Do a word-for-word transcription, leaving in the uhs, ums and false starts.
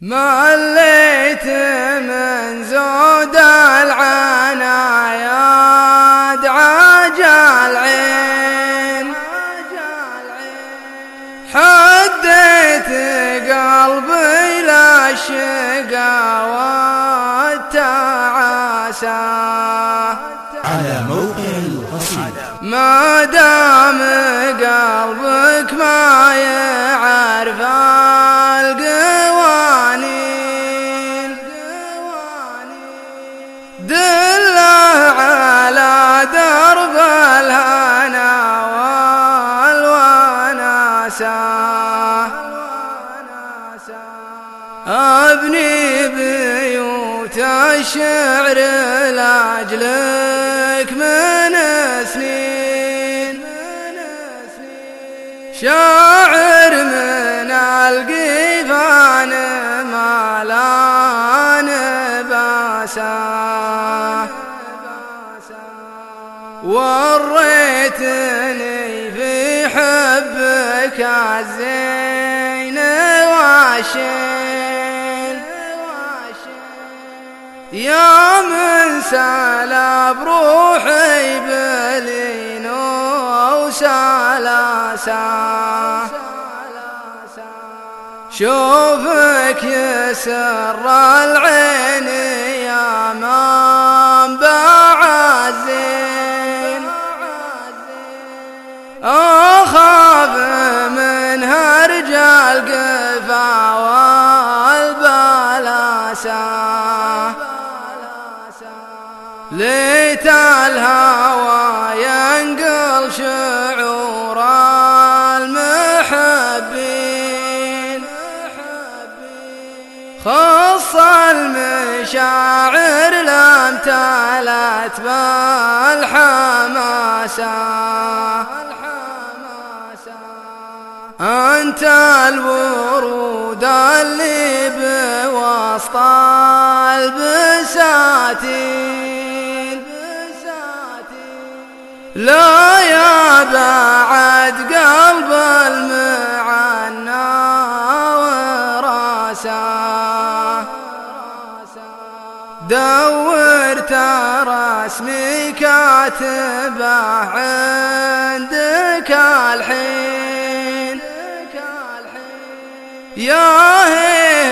مليت من زود العنايا عجل عين، حديت قلبي للشقا والتعاسى على موقع القصيدة. ما دام قلبك ما يعرف القوانين، دله على درب الهنا والوناسة. أبني بيوت الشعر لأجلك من سنين، شاعر من القيفان ما لا نباسا، وريتني في حبك الزين والشين، يا من سلب روحي بلين وسلاسة. شوفك يسر العين يا منبع الزين، أخاف من هرج القفا والبلاسة. ليت الهوى ينقل شعور المحبين، خص المشاعر لم تلت بالحماسة. أنت الورود اللي بوسط البساتين، لا يا بعد قلب المعنى وراسه. دورت رسمي كاتبه عندك الحين، يا هي